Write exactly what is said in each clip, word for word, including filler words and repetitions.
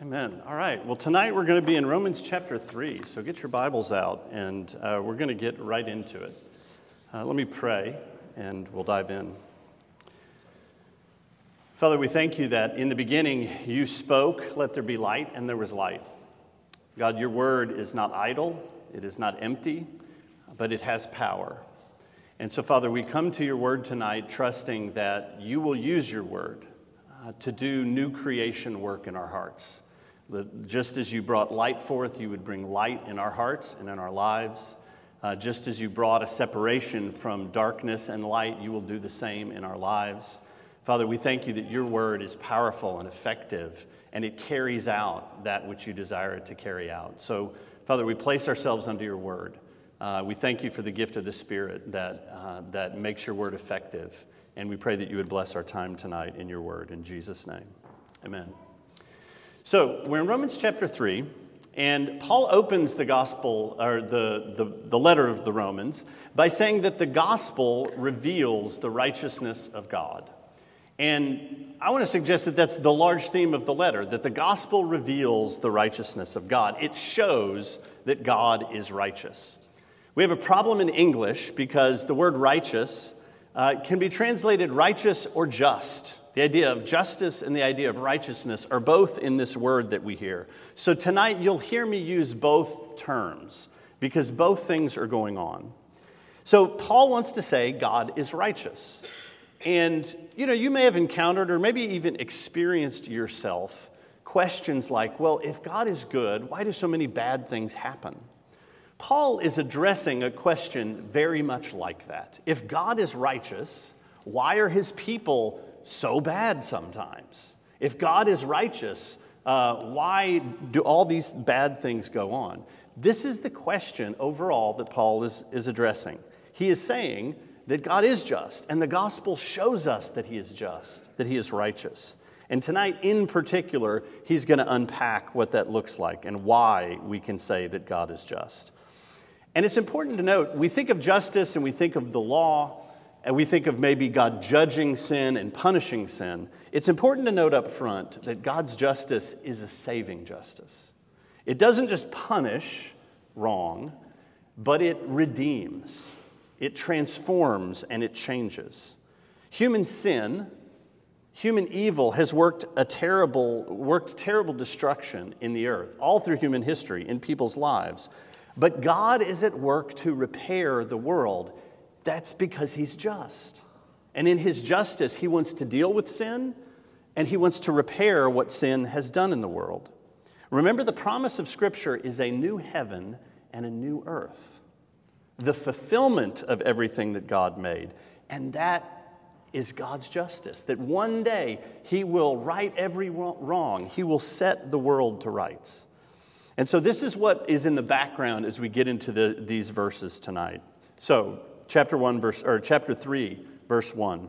Amen. All right. Well, tonight we're going to be in Romans chapter three. So get your Bibles out, and uh, we're going to get right into it. Uh, let me pray, and we'll dive in. Father, we thank you that in the beginning you spoke, let there be light, and there was light. God, your word is not idle, it is not empty, but it has power. And so, Father, we come to your word tonight trusting that you will use your word uh, to do new creation work in our hearts. Just as you brought light forth, you would bring light in our hearts and in our lives. Uh, just as you brought a separation from darkness and light, you will do the same in our lives. Father, we thank you that your word is powerful and effective, and it carries out that which you desire it to carry out. So, Father, we place ourselves under your word. Uh, we thank you for the gift of the Spirit that, uh, that makes your word effective. And we pray that you would bless our time tonight in your word. In Jesus' name, amen. So we're in Romans chapter three, and Paul opens the gospel, or the, the, the letter of the Romans, by saying that the gospel reveals the righteousness of God. And I want to suggest that that's the large theme of the letter, that the gospel reveals the righteousness of God. It shows that God is righteous. We have a problem in English because the word righteous uh, can be translated righteous or just. The idea of justice and the idea of righteousness are both in this word that we hear. So tonight you'll hear me use both terms because both things are going on. So Paul wants to say God is righteous. And, you know, you may have encountered or maybe even experienced yourself questions like, well, if God is good, why do so many bad things happen? Paul is addressing a question very much like that. If God is righteous, why are his people so bad sometimes? If God is righteous, uh, why do all these bad things go on? This is the question overall that Paul is, is addressing. He is saying that God is just, and the gospel shows us that he is just, that he is righteous. And tonight, in particular, he's going to unpack what that looks like and why we can say that God is just. And it's important to note, we think of justice and we think of the law, and we think of maybe God judging sin and punishing sin. It's important to note up front that God's justice is a saving justice. It doesn't just punish wrong, but it redeems. It transforms and it changes. Human sin, human evil has worked a terrible, worked terrible destruction in the earth, all through human history, in people's lives. But God is at work to repair the world. That's because he's just. And in his justice, he wants to deal with sin, and he wants to repair what sin has done in the world. Remember, the promise of Scripture is a new heaven and a new earth, the fulfillment of everything that God made. And that is God's justice, that one day he will right every wrong. He will set the world to rights. And so this is what is in the background as we get into the, these verses tonight. So, Chapter one, verse or chapter three, verse one.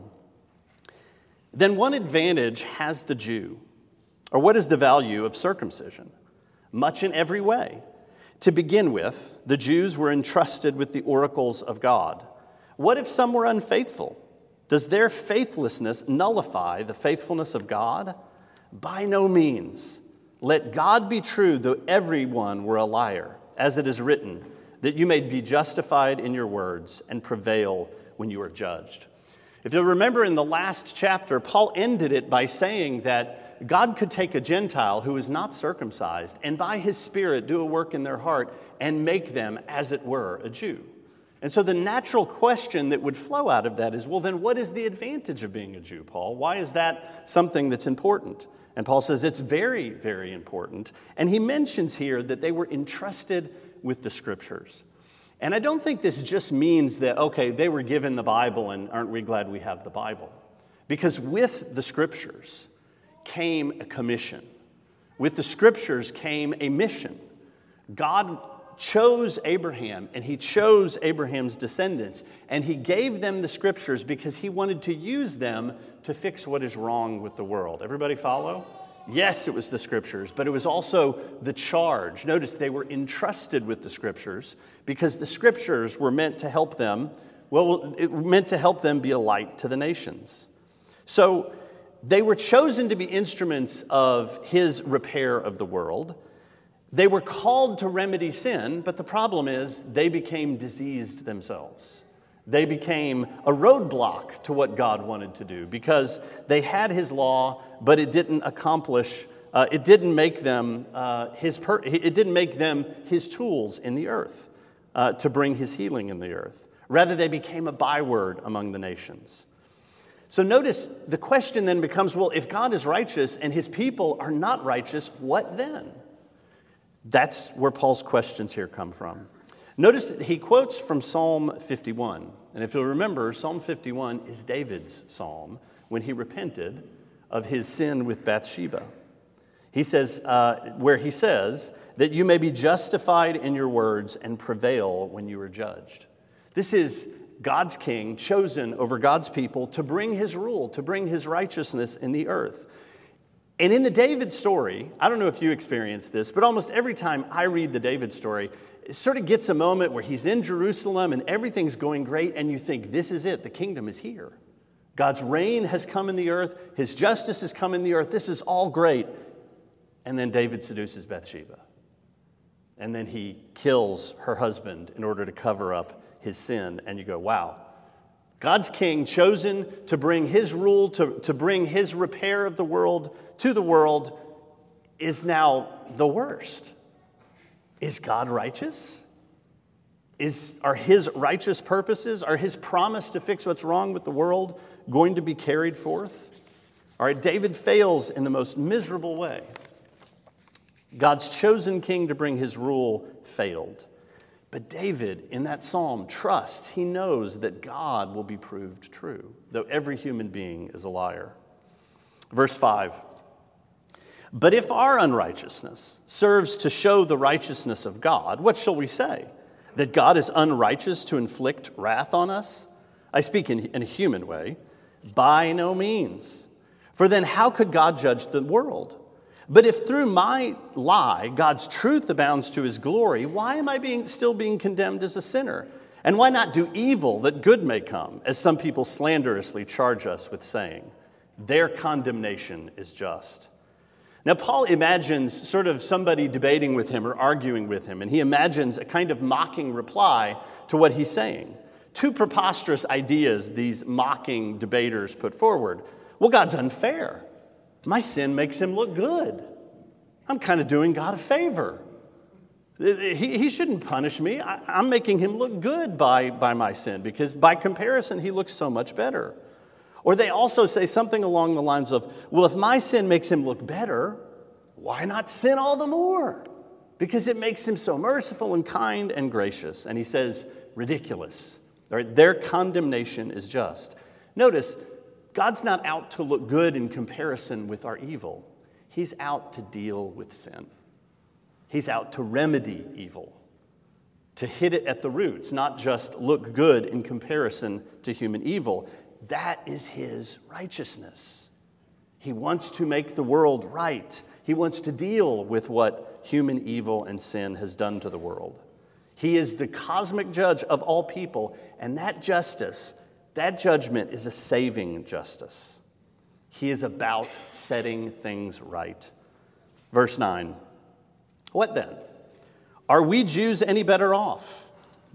Then what advantage has the Jew? Or what is the value of circumcision? Much in every way. To begin with, the Jews were entrusted with the oracles of God. What if some were unfaithful? Does their faithlessness nullify the faithfulness of God? By no means. Let God be true, though everyone were a liar, as it is written, that you may be justified in your words and prevail when you are judged. If you'll remember in the last chapter, Paul ended it by saying that God could take a Gentile who is not circumcised and by his Spirit do a work in their heart and make them, as it were, a Jew. And so the natural question that would flow out of that is, well, then what is the advantage of being a Jew, Paul? Why is that something that's important? And Paul says it's very, very important. And he mentions here that they were entrusted with the Scriptures. And I don't think this just means that, okay, they were given the Bible and aren't we glad we have the Bible? Because with the Scriptures came a commission. With the Scriptures came a mission. God chose Abraham and he chose Abraham's descendants and he gave them the Scriptures because he wanted to use them to fix what is wrong with the world. Everybody follow? Yes, it was the Scriptures, but it was also the charge. Notice they were entrusted with the Scriptures because the Scriptures were meant to help them, well, it meant to help them be a light to the nations. So they were chosen to be instruments of his repair of the world. They were called to remedy sin, but the problem is they became diseased themselves. They became a roadblock to what God wanted to do because they had his law, but it didn't accomplish, uh, it didn't make them uh, his per- it didn't make them his tools in the earth uh, to bring his healing in the earth. Rather, they became a byword among the nations. So notice the question then becomes, well, if God is righteous and his people are not righteous, what then? That's where Paul's questions here come from. Notice that he quotes from Psalm fifty-one. And if you'll remember, Psalm fifty-one is David's psalm when he repented of his sin with Bathsheba. He says, uh, where he says, that you may be justified in your words and prevail when you are judged. This is God's king chosen over God's people to bring his rule, to bring his righteousness in the earth. And in the David story, I don't know if you experienced this, but almost every time I read the David story, it sort of gets a moment where he's in Jerusalem and everything's going great, and you think, this is it, the kingdom is here. God's reign has come in the earth, his justice has come in the earth, this is all great. And then David seduces Bathsheba. And then he kills her husband in order to cover up his sin. And you go, wow, God's king chosen to bring his rule, to, to bring his repair of the world to the world is now the worst. Is God righteous? Is, are his righteous purposes, are his promise to fix what's wrong with the world going to be carried forth? All right, David fails in the most miserable way. God's chosen king to bring his rule failed. But David, in that psalm, trusts, he knows that God will be proved true, though every human being is a liar. Verse five, but if our unrighteousness serves to show the righteousness of God, what shall we say? That God is unrighteous to inflict wrath on us? I speak in, in a human way. By no means. For then how could God judge the world? But if through my lie God's truth abounds to his glory, why am I being still being condemned as a sinner? And why not do evil that good may come, as some people slanderously charge us with saying? Their condemnation is just. Now, Paul imagines sort of somebody debating with him or arguing with him, and he imagines a kind of mocking reply to what he's saying. Two preposterous ideas these mocking debaters put forward. Well, God's unfair. My sin makes him look good. I'm kind of doing God a favor. He, he shouldn't punish me. I, I'm making him look good by, by my sin because by comparison, he looks so much better. Or they also say something along the lines of, well, if my sin makes him look better, why not sin all the more? Because it makes him so merciful and kind and gracious. And he says, ridiculous. All right, their condemnation is just. Notice, God's not out to look good in comparison with our evil. He's out to deal with sin. He's out to remedy evil, to hit it at the roots, not just look good in comparison to human evil. That is his righteousness. He wants to make the world right. He wants to deal with what human evil and sin has done to the world. He is the cosmic judge of all people, and that justice, that judgment is a saving justice. He is about setting things right. Verse nine, what then? Are we Jews any better off?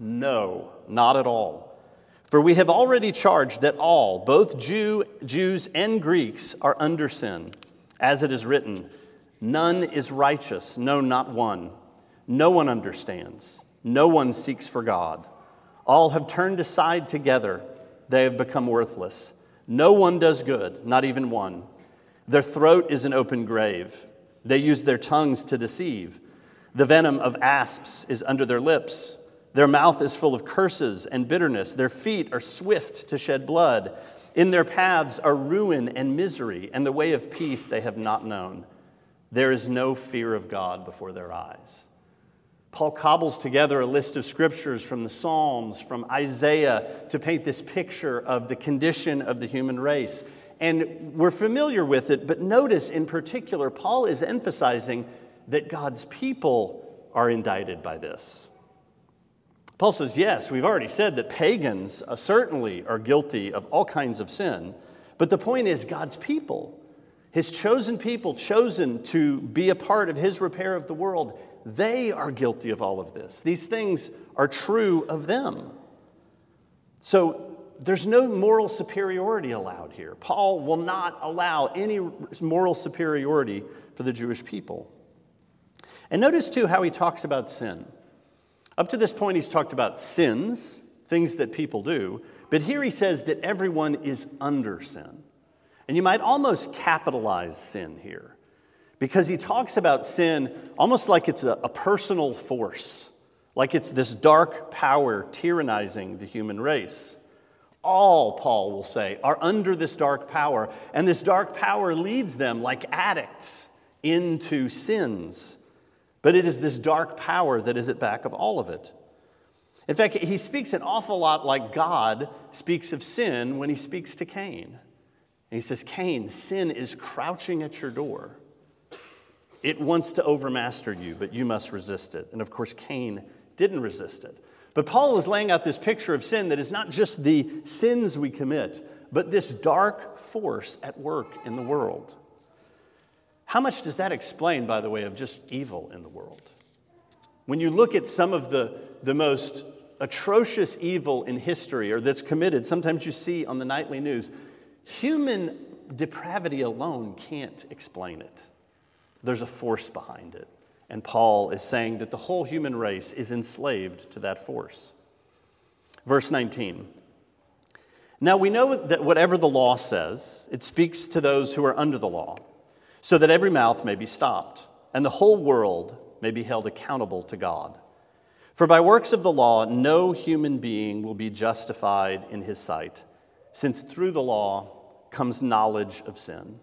No, not at all. For we have already charged that all, both Jew, Jews and Greeks, are under sin. As it is written, none is righteous, no, not one. No one understands. No one seeks for God. All have turned aside together. They have become worthless. No one does good, not even one. Their throat is an open grave. They use their tongues to deceive. The venom of asps is under their lips. Their mouth is full of curses and bitterness. Their feet are swift to shed blood. In their paths are ruin and misery, and the way of peace they have not known. There is no fear of God before their eyes. Paul cobbles together a list of scriptures from the Psalms, from Isaiah, to paint this picture of the condition of the human race. And we're familiar with it, but notice in particular, Paul is emphasizing that God's people are indicted by this. Paul says, yes, we've already said that pagans uh, certainly are guilty of all kinds of sin, But the point is, God's people, his chosen people, chosen to be a part of his repair of the world, they are guilty of all of this. These things are true of them. So there's no moral superiority allowed here. Paul will not allow any moral superiority for the Jewish people. And notice, too, how he talks about sin. Up to this point, he's talked about sins, things that people do. But here he says that everyone is under sin. And you might almost capitalize sin here, because he talks about sin almost like it's a, a personal force, like it's this dark power tyrannizing the human race. All, Paul will say, are under this dark power, and this dark power leads them like addicts into sins. But it is this dark power that is at back of all of it. In fact, he speaks an awful lot like God speaks of sin when he speaks to Cain. And he says, Cain, sin is crouching at your door. It wants to overmaster you, but you must resist it. And of course, Cain didn't resist it. But Paul is laying out this picture of sin that is not just the sins we commit, but this dark force at work in the world. How much does that explain, by the way, of just evil in the world? When you look at some of the, the most atrocious evil in history or that's committed, sometimes you see on the nightly news, human depravity alone can't explain it. There's a force behind it. And Paul is saying that the whole human race is enslaved to that force. Verse nineteen. Now we know that whatever the law says, it speaks to those who are under the law, so that every mouth may be stopped, and the whole world may be held accountable to God. For by works of the law, no human being will be justified in his sight, since through the law comes knowledge of sin.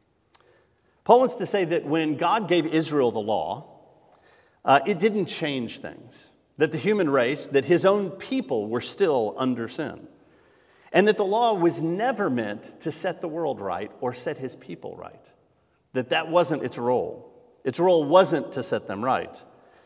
Paul wants to say that when God gave Israel the law, uh, it didn't change things. That the human race, that his own people were still under sin. And that the law was never meant to set the world right or set his people right. That that wasn't its role. Its role wasn't to set them right.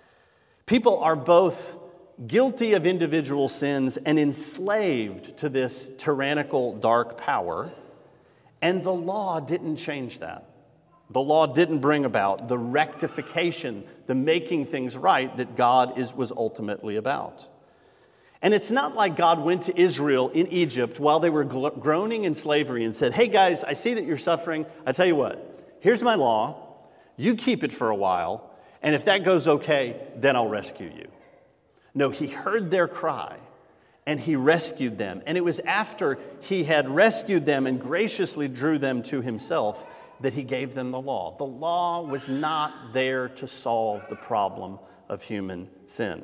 People are both guilty of individual sins and enslaved to this tyrannical dark power, and the law didn't change that. The law didn't bring about the rectification, the making things right that God is, was ultimately about. And it's not like God went to Israel in Egypt while they were groaning in slavery and said, hey guys, I see that you're suffering. I tell you what, here's my law. You keep it for a while, and if that goes okay, then I'll rescue you. No, he heard their cry, and he rescued them. And it was after he had rescued them and graciously drew them to himself that he gave them the law. The law was not there to solve the problem of human sin.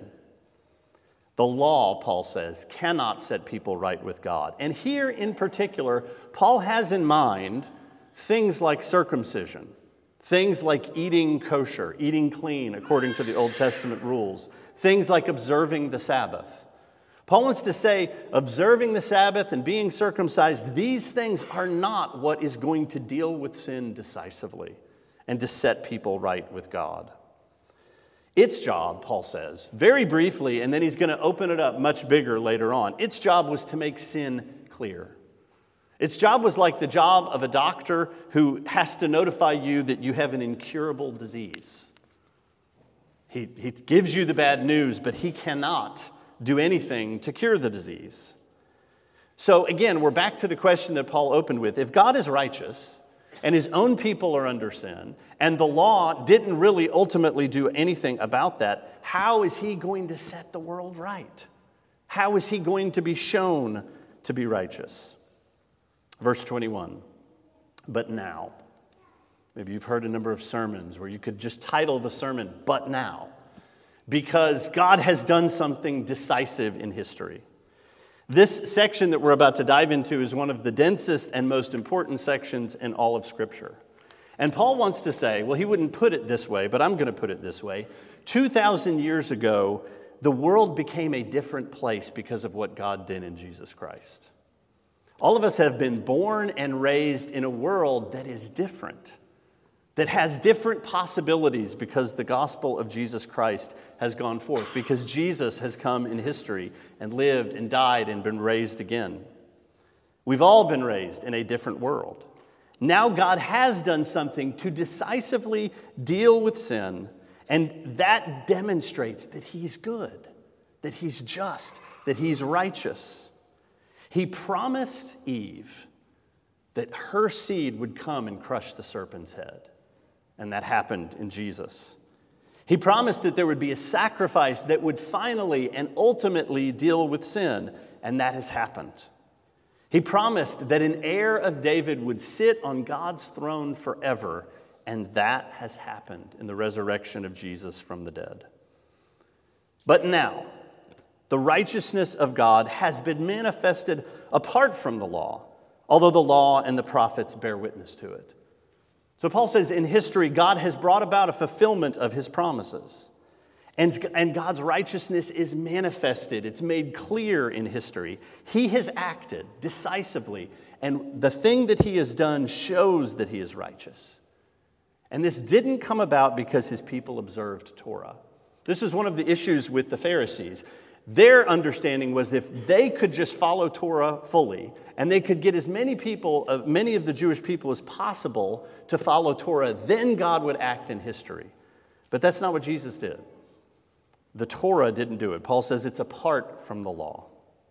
The law, Paul says, cannot set people right with God. And here in particular, Paul has in mind things like circumcision. Things like eating kosher, eating clean according to the Old Testament rules. Things like observing the Sabbath. Paul wants to say observing the Sabbath and being circumcised, these things are not what is going to deal with sin decisively and to set people right with God. Its job, Paul says, very briefly, and then he's going to open it up much bigger later on, its job was to make sin clear. Its job was like the job of a doctor who has to notify you that you have an incurable disease. He, he gives you the bad news, but he cannot do anything to cure the disease. So again, we're back to the question that Paul opened with. If God is righteous and his own people are under sin, and the law didn't really ultimately do anything about that, how is he going to set the world right? How is he going to be shown to be righteous? Verse twenty-one, but now. Maybe you've heard a number of sermons where you could just title the sermon, But Now, because God has done something decisive in history. This section that we're about to dive into is one of the densest and most important sections in all of Scripture. And Paul wants to say, well, he wouldn't put it this way, but I'm going to put it this way. two thousand years ago, the world became a different place because of what God did in Jesus Christ. All of us have been born and raised in a world that is different, that has different possibilities because the gospel of Jesus Christ has gone forth, because Jesus has come in history and lived and died and been raised again. We've all been raised in a different world. Now God has done something to decisively deal with sin, and that demonstrates that he's good, that he's just, that he's righteous. He promised Eve that her seed would come and crush the serpent's head, and that happened in Jesus. He promised that there would be a sacrifice that would finally and ultimately deal with sin, and that has happened. He promised that an heir of David would sit on God's throne forever, and that has happened in the resurrection of Jesus from the dead. But now, the righteousness of God has been manifested apart from the law, although the law and the prophets bear witness to it. So Paul says in history, God has brought about a fulfillment of his promises. And, and God's righteousness is manifested. It's made clear in history. He has acted decisively, and the thing that he has done shows that he is righteous. And this didn't come about because his people observed Torah. This is one of the issues with the Pharisees. Their understanding was if they could just follow Torah fully, and they could get as many people, uh, many of the Jewish people as possible to follow Torah, then God would act in history. But that's not what Jesus did. The Torah didn't do it. Paul says it's apart from the law.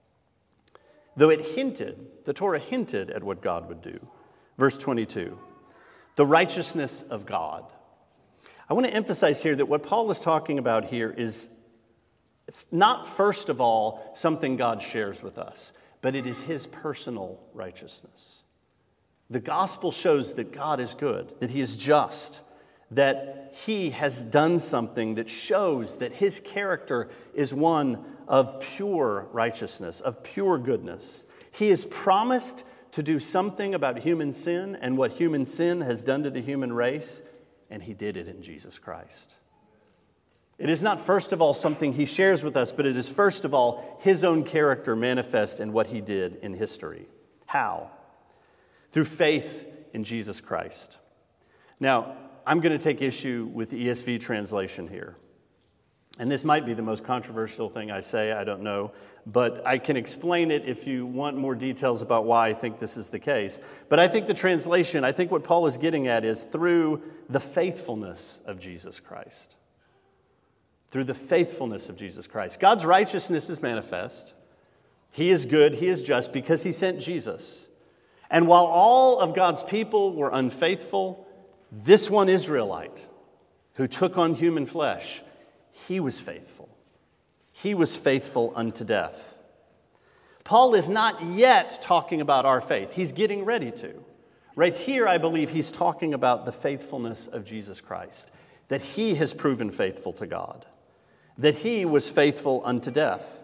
Though it hinted, the Torah hinted at what God would do. Verse twenty-two, the righteousness of God. I want to emphasize here that what Paul is talking about here is not, first of all, something God shares with us, but it is his personal righteousness. The gospel shows that God is good, that he is just, that he has done something that shows that his character is one of pure righteousness, of pure goodness. He has promised to do something about human sin and what human sin has done to the human race, and he did it in Jesus Christ. It is not, first of all, something he shares with us, but it is, first of all, his own character manifest in what he did in history. How? Through faith in Jesus Christ. Now, I'm going to take issue with the E S V translation here. And this might be the most controversial thing I say, I don't know. But I can explain it if you want more details about why I think this is the case. But I think the translation, I think what Paul is getting at is through the faithfulness of Jesus Christ. Through the faithfulness of Jesus Christ. God's righteousness is manifest. He is good, he is just, because he sent Jesus. And while all of God's people were unfaithful, this one Israelite who took on human flesh, he was faithful. He was faithful unto death. Paul is not yet talking about our faith. He's getting ready to. Right here, I believe he's talking about the faithfulness of Jesus Christ, that he has proven faithful to God, that he was faithful unto death,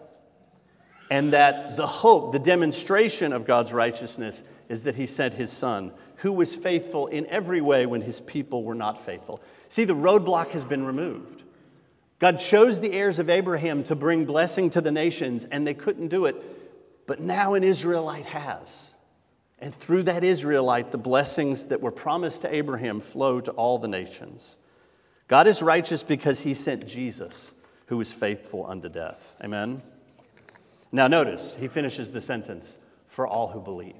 and that the hope, the demonstration of God's righteousness is that he sent his son, who was faithful in every way when his people were not faithful. See, the roadblock has been removed. God chose the heirs of Abraham to bring blessing to the nations, and they couldn't do it. But now an Israelite has. And through that Israelite, the blessings that were promised to Abraham flow to all the nations. God is righteous because he sent Jesus, who was faithful unto death. Amen? Now notice, he finishes the sentence, for all who believe.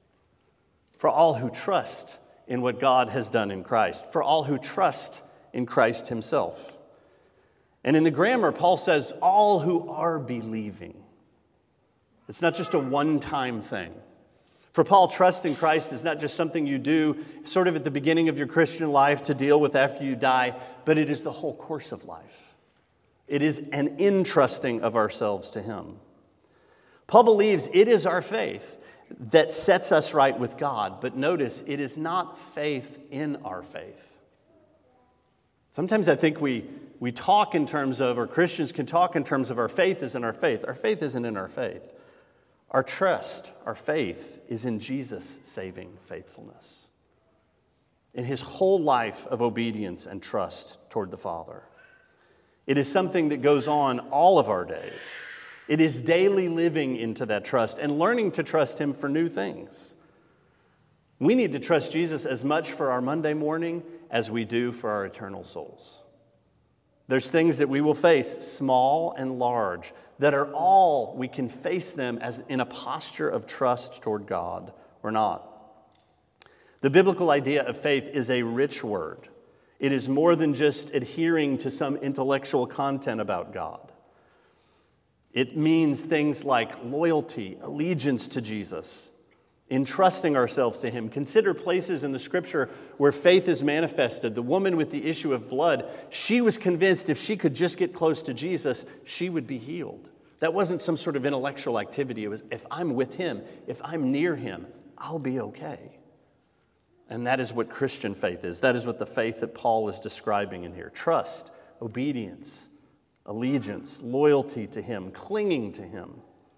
For all who trust in what God has done in Christ. For all who trust in Christ himself. And in the grammar, Paul says, all who are believing. It's not just a one-time thing. For Paul, trust in Christ is not just something you do sort of at the beginning of your Christian life to deal with after you die, but it is the whole course of life. It is an entrusting of ourselves to him. Paul believes it is our faith that sets us right with God, but notice, it is not faith in our faith. Sometimes I think we, we talk in terms of, or Christians can talk in terms of our faith is in our faith. Our faith isn't in our faith. Our trust, our faith is in Jesus' saving faithfulness, in his whole life of obedience and trust toward the Father. It is something that goes on all of our days. It is daily living into that trust and learning to trust him for new things. We need to trust Jesus as much for our Monday morning as we do for our eternal souls. There's things that we will face, small and large, that are all, we can face them as in a posture of trust toward God or not. The biblical idea of faith is a rich word. It is more than just adhering to some intellectual content about God. It means things like loyalty, allegiance to Jesus, entrusting ourselves to him. Consider places in the scripture where faith is manifested. The woman with the issue of blood, she was convinced if she could just get close to Jesus, she would be healed. That wasn't some sort of intellectual activity. It was, if I'm with him, if I'm near him, I'll be okay. And that is what Christian faith is. That is what the faith that Paul is describing in here. Trust, obedience, allegiance, loyalty to him, clinging to him.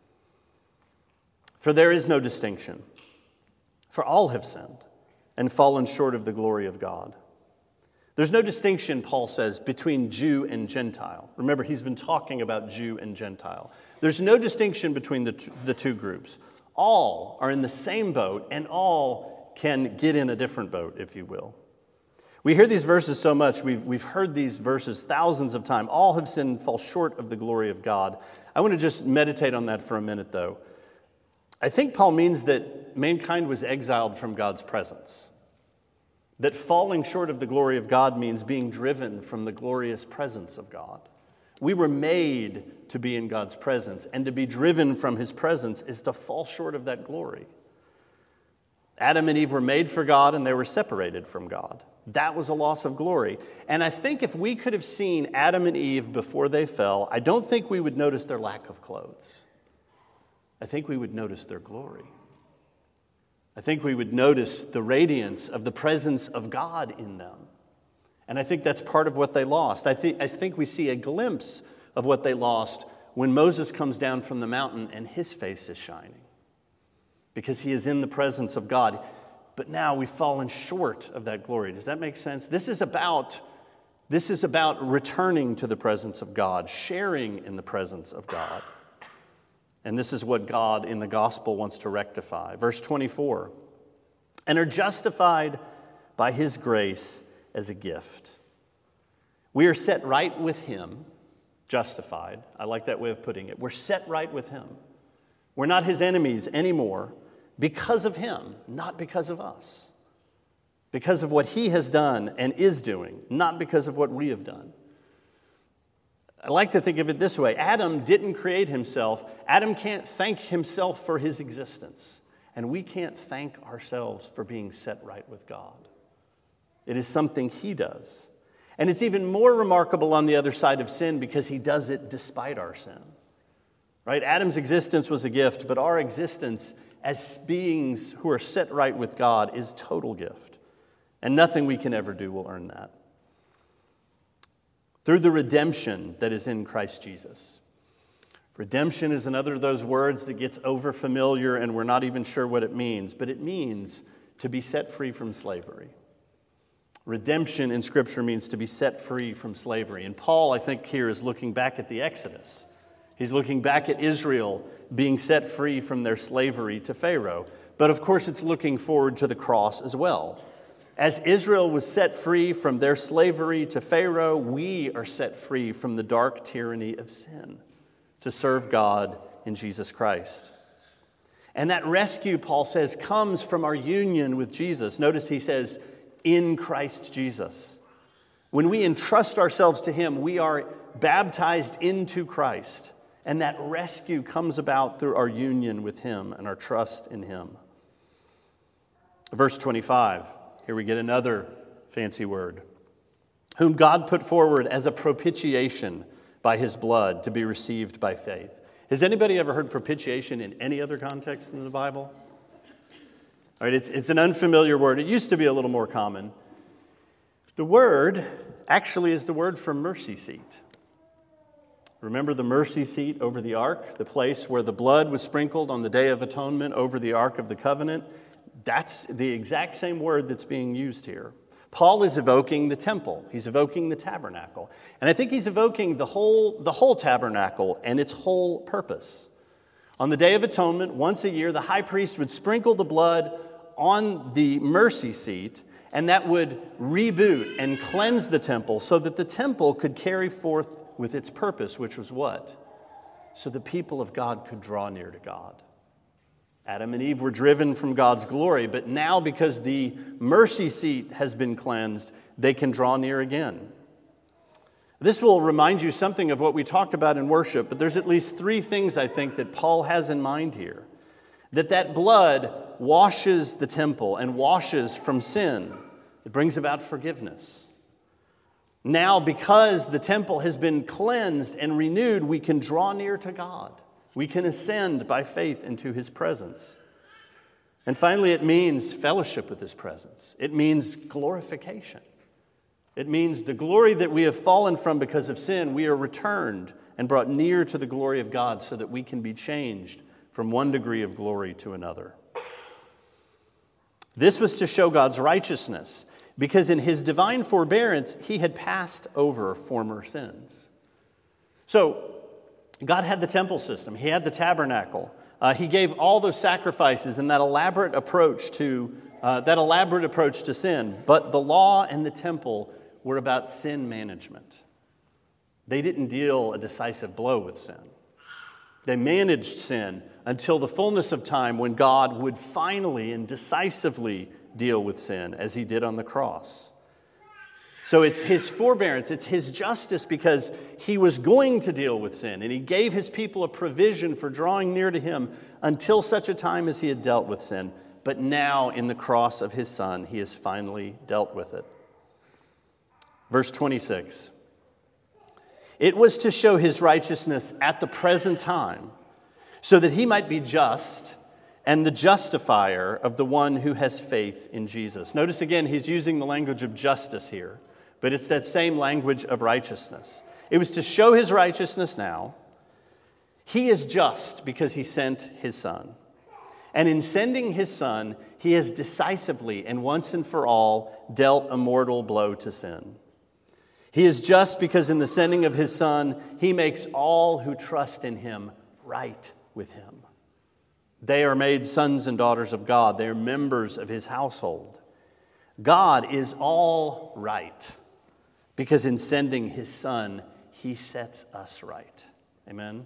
For there is no distinction. For all have sinned and fallen short of the glory of God. There's no distinction, Paul says, between Jew and Gentile. Remember, he's been talking about Jew and Gentile. There's no distinction between the t- the two groups. All are in the same boat, and all can get in a different boat, if you will. We hear these verses so much. We've, we've heard these verses thousands of times. All have sinned and fall short of the glory of God. I want to just meditate on that for a minute, though. I think Paul means that mankind was exiled from God's presence. That falling short of the glory of God means being driven from the glorious presence of God. We were made to be in God's presence, and to be driven from his presence is to fall short of that glory. Adam and Eve were made for God, and they were separated from God. That was a loss of glory. And I think if we could have seen Adam and Eve before they fell, I don't think we would notice their lack of clothes. I think we would notice their glory. I think we would notice the radiance of the presence of God in them. And I think that's part of what they lost. I think, I think we see a glimpse of what they lost when Moses comes down from the mountain and his face is shining, because he is in the presence of God. But now we've fallen short of that glory. Does that make sense? This is about, this is about returning to the presence of God, sharing in the presence of God. And this is what God in the gospel wants to rectify. Verse twenty-four, and are justified by his grace as a gift. We are set right with him, justified. I like that way of putting it. We're set right with him. We're not his enemies anymore because of him, not because of us. Because of what he has done and is doing, not because of what we have done. I like to think of it this way. Adam didn't create himself. Adam can't thank himself for his existence. And we can't thank ourselves for being set right with God. It is something he does. And it's even more remarkable on the other side of sin because he does it despite our sin. Right? Adam's existence was a gift, but our existence as beings who are set right with God is total gift. And nothing we can ever do will earn that. Through the redemption that is in Christ Jesus. Redemption is another of those words that gets over familiar and we're not even sure what it means, but it means to be set free from slavery. Redemption in Scripture means to be set free from slavery. And Paul, I think, here is looking back at the Exodus. He's looking back at Israel being set free from their slavery to Pharaoh. But of course, it's looking forward to the cross as well. As Israel was set free from their slavery to Pharaoh, we are set free from the dark tyranny of sin to serve God in Jesus Christ. And that rescue, Paul says, comes from our union with Jesus. Notice he says, in Christ Jesus. When we entrust ourselves to him, we are baptized into Christ. And that rescue comes about through our union with him and our trust in him. Verse twenty-five. Here we get another fancy word. Whom God put forward as a propitiation by his blood to be received by faith. Has anybody ever heard propitiation in any other context in the Bible? All right, it's, it's an unfamiliar word. It used to be a little more common. The word actually is the word for mercy seat. Remember the mercy seat over the ark, the place where the blood was sprinkled on the Day of Atonement over the Ark of the Covenant? That's the exact same word that's being used here. Paul is evoking the temple. He's evoking the tabernacle. And I think he's evoking the whole, the whole tabernacle and its whole purpose. On the Day of Atonement, once a year, the high priest would sprinkle the blood on the mercy seat, And that would reboot and cleanse the temple so that the temple could carry forth with its purpose, which was what? So the people of God could draw near to God. Adam and Eve were driven from God's glory, but now because the mercy seat has been cleansed, they can draw near again. This will remind you something of what we talked about in worship, but there's at least three things I think that Paul has in mind here. That that blood washes the temple and washes from sin. It brings about forgiveness. Now, because the temple has been cleansed and renewed, we can draw near to God. We can ascend by faith into his presence. And finally, it means fellowship with his presence. It means glorification. It means the glory that we have fallen from because of sin, we are returned and brought near to the glory of God so that we can be changed from one degree of glory to another. This was to show God's righteousness, because in his divine forbearance, he had passed over former sins. So, God had the temple system. He had the tabernacle. Uh, he gave all those sacrifices and that elaborate approach to uh, that elaborate approach to sin. But the law and the temple were about sin management. They didn't deal a decisive blow with sin. They managed sin until the fullness of time when God would finally and decisively deal with sin as he did on the cross. So it's his forbearance, it's his justice, because he was going to deal with sin, and he gave his people a provision for drawing near to him until such a time as he had dealt with sin. But now, in the cross of his Son, he has finally dealt with it. Verse twenty-six. It was to show his righteousness at the present time, so that he might be just and the justifier of the one who has faith in Jesus. Notice again, he's using the language of justice here, but it's that same language of righteousness. It was to show his righteousness now. He is just because he sent his Son. And in sending his Son, he has decisively and once and for all dealt a mortal blow to sin. He is just because in the sending of his Son, he makes all who trust in him right with him. They are made sons and daughters of God. They are members of his household. God is all right because in sending his Son, he sets us right. Amen?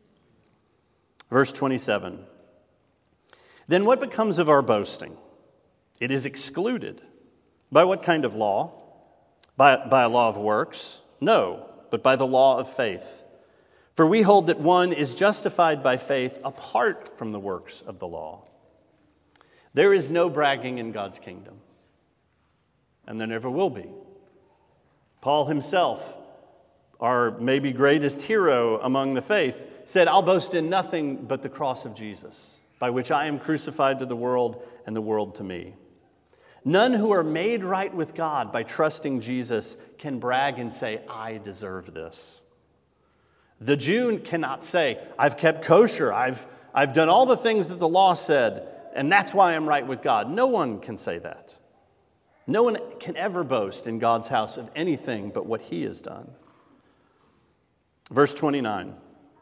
Verse twenty-seven. Then what becomes of our boasting? It is excluded. By what kind of law? By, by a law of works? No, but by the law of faith. For we hold that one is justified by faith apart from the works of the law. There is no bragging in God's kingdom, and there never will be. Paul himself, our maybe greatest hero among the faith, said, I'll boast in nothing but the cross of Jesus, by which I am crucified to the world and the world to me. None who are made right with God by trusting Jesus can brag and say, I deserve this. The Jew cannot say, I've kept kosher, I've, I've done all the things that the law said, and that's why I'm right with God. No one can say that. No one can ever boast in God's house of anything but what he has done. Verse twenty-nine.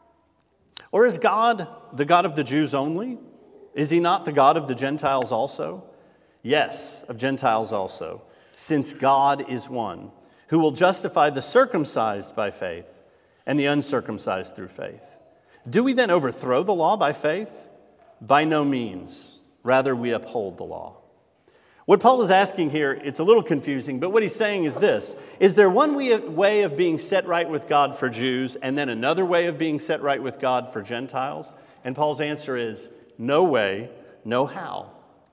Or is God the God of the Jews only? Is he not the God of the Gentiles also? Yes, of Gentiles also, since God is one, who will justify the circumcised by faith and the uncircumcised through faith. Do we then overthrow the law by faith? By no means. Rather, we uphold the law. What Paul is asking here, it's a little confusing, but what he's saying is this. Is there one way of being set right with God for Jews and then another way of being set right with God for Gentiles? And Paul's answer is no way, no how.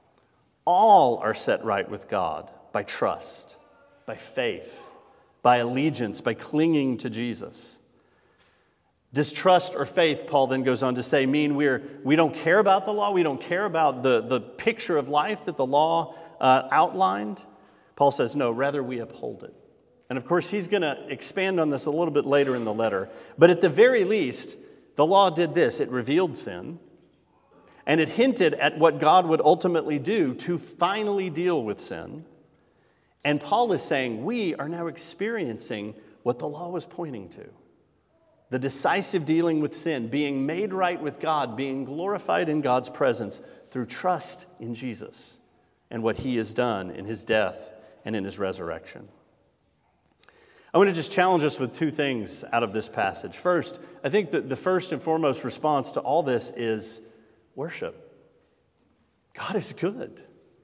All are set right with God by trust, by faith, by allegiance, by clinging to Jesus. Does trust or faith, Paul then goes on to say, mean we're, we don't care about the law? We don't care about the, the picture of life that the law uh, outlined? Paul says, no, rather we uphold it. And of course, he's going to expand on this a little bit later in the letter. But at the very least, the law did this. It revealed sin. And it hinted at what God would ultimately do to finally deal with sin. And Paul is saying we are now experiencing what the law was pointing to. The decisive dealing with sin, being made right with God, being glorified in God's presence through trust in Jesus and what he has done in his death and in his resurrection. I want to just challenge us with two things out of this passage. First, I think that the first and foremost response to all this is worship. God is good.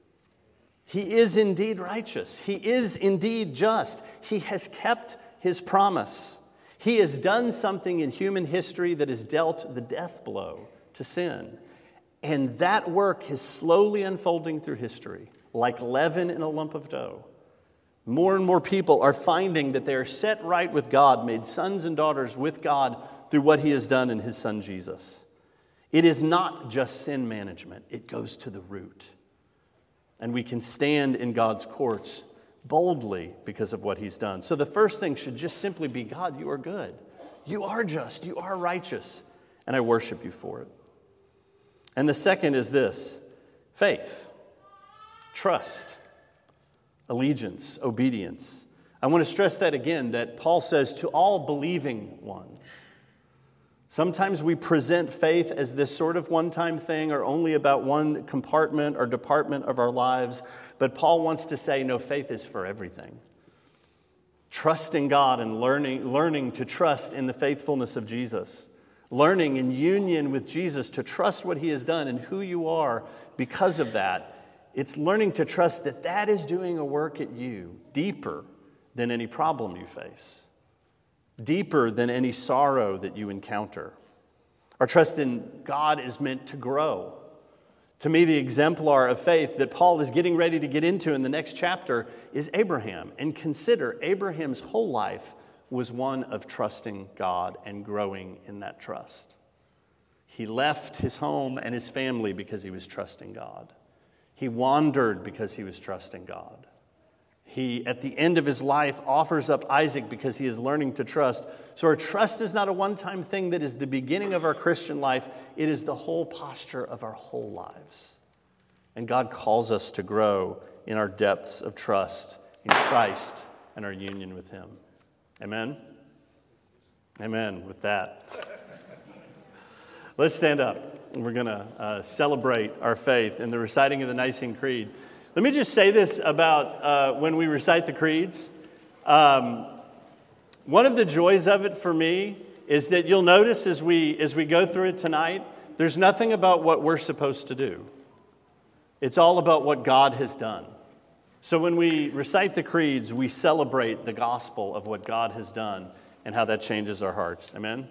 He is indeed righteous. He is indeed just. He has kept his promise. He has done something in human history that has dealt the death blow to sin. And that work is slowly unfolding through history, like leaven in a lump of dough. More and more people are finding that they are set right with God, made sons and daughters with God through what he has done in his son Jesus. It is not just sin management. It goes to the root. And we can stand in God's courts boldly because of what he's done. So the first thing should just simply be, God, you are good. You are just. You are righteous. And I worship you for it. And the second is this: faith, trust, allegiance, obedience. I want to stress that again, that Paul says to all believing ones. Sometimes we present faith as this sort of one-time thing or only about one compartment or department of our lives. But Paul wants to say, no, faith is for everything. Trusting God and learning, learning to trust in the faithfulness of Jesus. Learning in union with Jesus to trust what he has done and who you are because of that. It's learning to trust that that is doing a work at you deeper than any problem you face. Deeper than any sorrow that you encounter. Our trust in God is meant to grow. To me, the exemplar of faith that Paul is getting ready to get into in the next chapter is Abraham. And consider, Abraham's whole life was one of trusting God and growing in that trust. He left his home and his family because he was trusting God. He wandered because he was trusting God. He, at the end of his life, offers up Isaac because he is learning to trust. So our trust is not a one-time thing that is the beginning of our Christian life. It is the whole posture of our whole lives. And God calls us to grow in our depths of trust in Christ and our union with him. Amen? Amen. With that, let's stand up. We're going to uh, celebrate our faith in the reciting of the Nicene Creed. Let me just say this about uh, when we recite the creeds. Um, one of the joys of it for me is that you'll notice as we as we go through it tonight, there's nothing about what we're supposed to do. It's all about what God has done. So when we recite the creeds, we celebrate the gospel of what God has done and how that changes our hearts. Amen?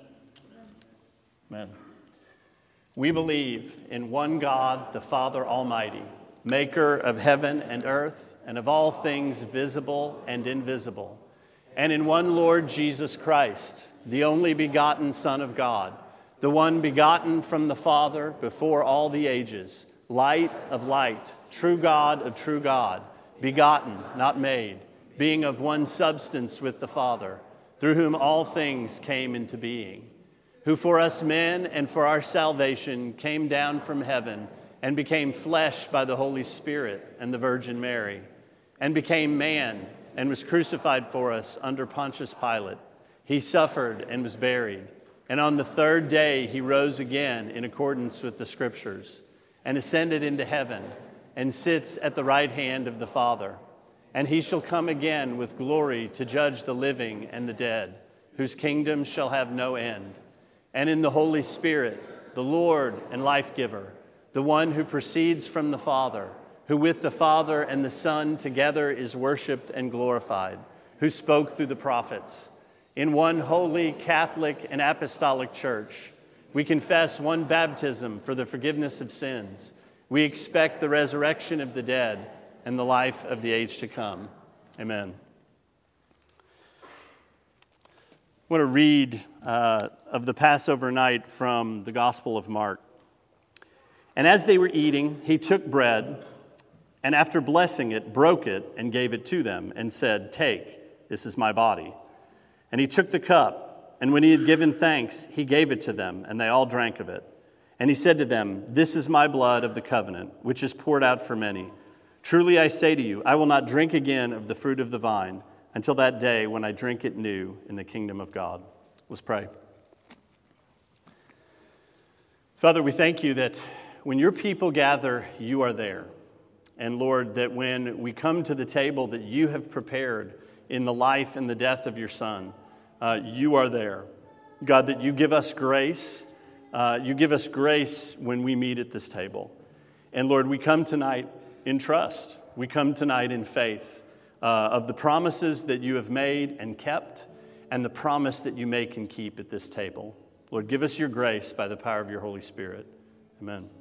Amen. We believe in one God, the Father Almighty, maker of heaven and earth, and of all things visible and invisible, and in one Lord Jesus Christ, the only begotten Son of God, the one begotten from the Father before all the ages, light of light, true God of true God, begotten, not made, being of one substance with the Father, through whom all things came into being, who for us men and for our salvation came down from heaven and became flesh by the Holy Spirit and the Virgin Mary, and became man, and was crucified for us under Pontius Pilate. He suffered and was buried, and on the third day he rose again in accordance with the Scriptures, and ascended into heaven, and sits at the right hand of the Father. And he shall come again with glory to judge the living and the dead, whose kingdom shall have no end. And in the Holy Spirit, the Lord and life-giver, the one who proceeds from the Father, who with the Father and the Son together is worshiped and glorified, who spoke through the prophets. In one holy, Catholic, and apostolic church, we confess one baptism for the forgiveness of sins. We expect the resurrection of the dead and the life of the age to come. Amen. I want to read uh, of the Passover night from the Gospel of Mark. And as they were eating, he took bread, and after blessing it, broke it and gave it to them, and said, "Take, this is my body." And he took the cup, and when he had given thanks, he gave it to them, and they all drank of it. And he said to them, "This is my blood of the covenant, which is poured out for many. Truly I say to you, I will not drink again of the fruit of the vine until that day when I drink it new in the kingdom of God." Let's pray. Father, we thank you that when your people gather, you are there. And Lord, that when we come to the table that you have prepared in the life and the death of your Son, uh, you are there. God, that you give us grace. Uh, you give us grace when we meet at this table. And Lord, we come tonight in trust. We come tonight in faith uh, of the promises that you have made and kept, and the promise that you make and keep at this table. Lord, give us your grace by the power of your Holy Spirit. Amen.